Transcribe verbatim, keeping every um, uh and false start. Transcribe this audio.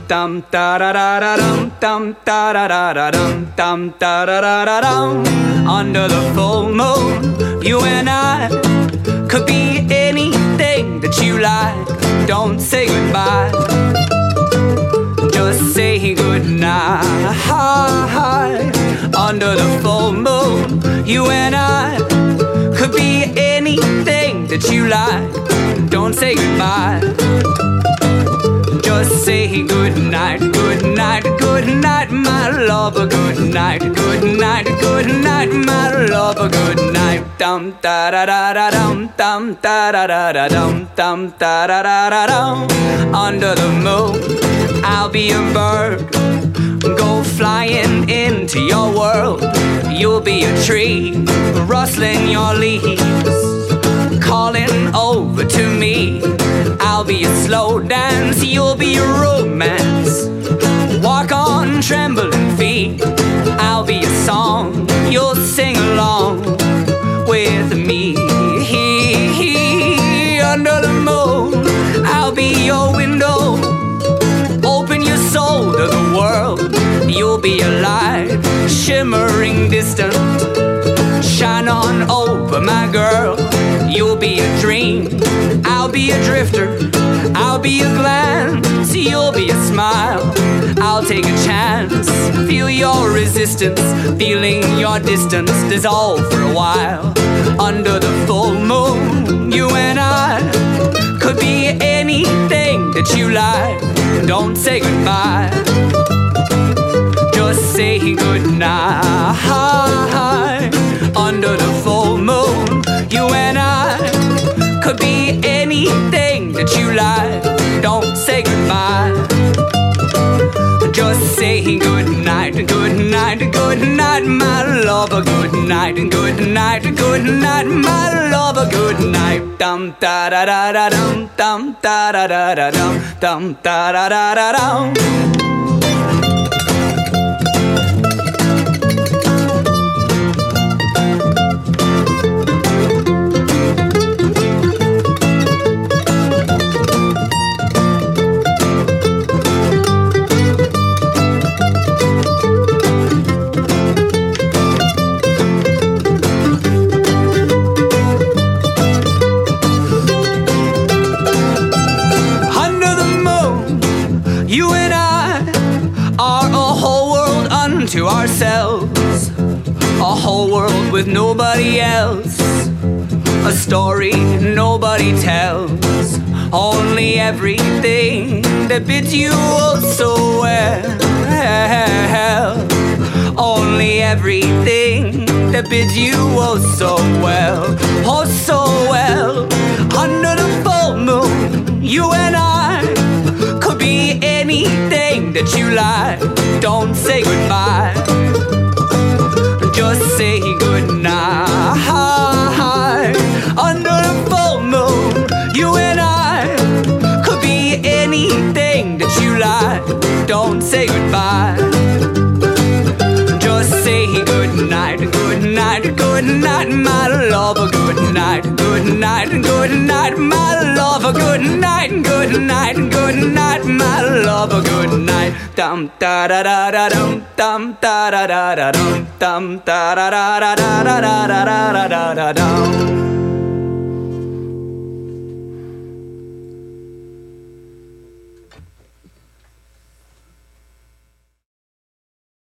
dum da da da da dum dum da da da da dum dum da da da da dum. Under the full moon, you and I could be anything that you like. Don't say goodbye, just say goodnight. Under the full moon, you and I could be anything that you like. Don't say goodbye, just say goodnight. Goodnight, goodnight, my lover. Goodnight, goodnight, goodnight, my lover. Goodnight. Dum da da da da dum dum da da da da dum dum da da da da dum. Under the moon, I'll be a bird, go flying into your world. You'll be a tree, rustling your leaves, calling over to me. I'll be a slow dance, you'll be a romance, walk on trembling feet. I'll be a song, you'll sing along with me. Under the moon, I'll be your window, open your soul to the world. You'll be a light, shimmering distant, shine on over my girl. You'll be a dream, I'll be a drifter, I'll be a glance, you'll be a smile. I'll take a chance, feel your resistance, feeling your distance dissolve for a while. Under the full moon, you and I could be anything that you like. Don't say goodbye, just say goodnight. Under the full moon, you and I could be anything that you like. Don't say goodbye, just say goodnight. Goodnight, goodnight, my lover. Goodnight, goodnight, goodnight, my lover. Goodnight. Dum da da da da dum dum da da da da dum dum da da da da dum. To ourselves, a whole world with nobody else, a story nobody tells, only everything that bids you oh so well, only everything that bids you oh so well, oh so well. Under the full moon, you and I could be anything that you like. Don't say goodbye, just say goodnight. Under the full moon, you and I could be anything that you like. Don't say goodbye, just say goodnight. Goodnight, goodnight, my lover. Goodnight, goodnight, goodnight, my lover. Goodnight, goodnight, goodnight, my lover. Goodnight. Dum da da da da dum dum da da da da dum dum da da da da da da da da da da dum.